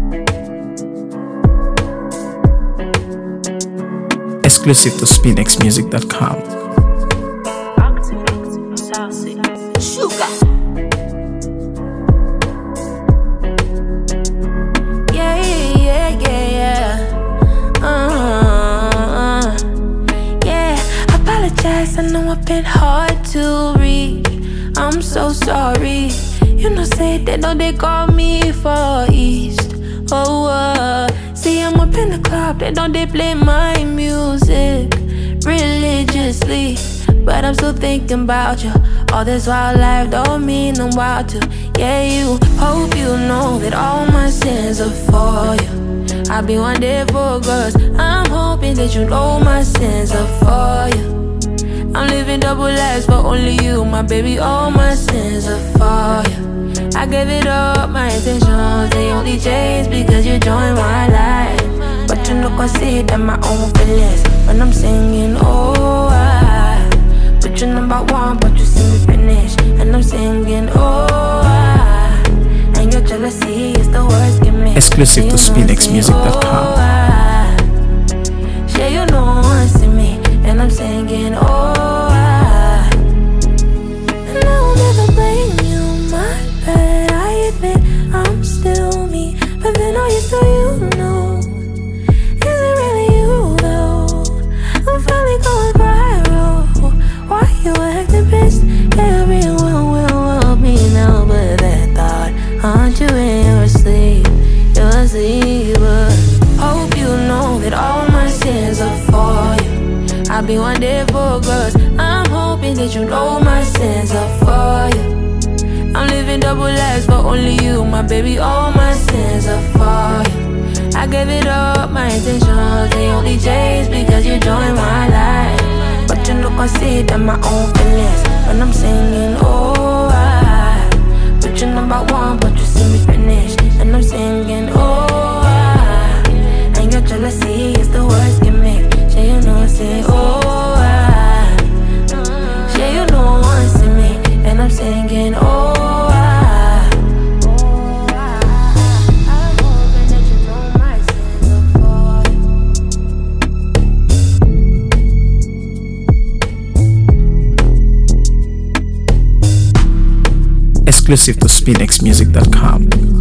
Exclusive to SpinXmusic.com. Sugar. Yeah. Apologize, I know I've been hard to read. I'm so sorry. You know, say they know they call me for East. See, I'm up in the club, they know they play my music religiously. But I'm still thinking about you. All this wild life don't mean no while to. Yeah, you hope you know that all my sins are for you. I'll be one day for girls. I'm hoping that you know my sins are for you. I'm living double lives for only you, my baby. All my sins are for you. I gave it up, my intentions, they only changed because you joined my life. But you know, consider my own feelings when I'm singing, oh, I put you number one, but you see me finish. And I'm singing, oh, I, and your jealousy is the worst gimmick. Exclusive to SpinXmusic.com. Yeah, you know I see me, and I'm singing, oh, I, and I will never blame you, my bad. I admit I'm still me, but then I used to, you know, is it really you though? I'm finally going viral. Why you acting pissed? Everyone will love me now, but that thought, aren't you in your sleep? You're asleep, but hope you know that all my sins are for you. I'll be one day for girls. I'm hoping that you know my sins are for you. I'm living double lives for only you, my baby. All my sins are for you. I gave it up, my intentions, they only changed because you joined my life. But you know, consider my own feelings when I'm singing, oh, I put you number one, but you see me finish. And I'm singing, oh, I, and your jealousy is the worst gimmick. Yeah, you know, say, oh, I, yeah, you know, I see me, and I'm singing, oh, I, I'm hoping that you know my sins are for you. Exclusive to SpinXmusic.com.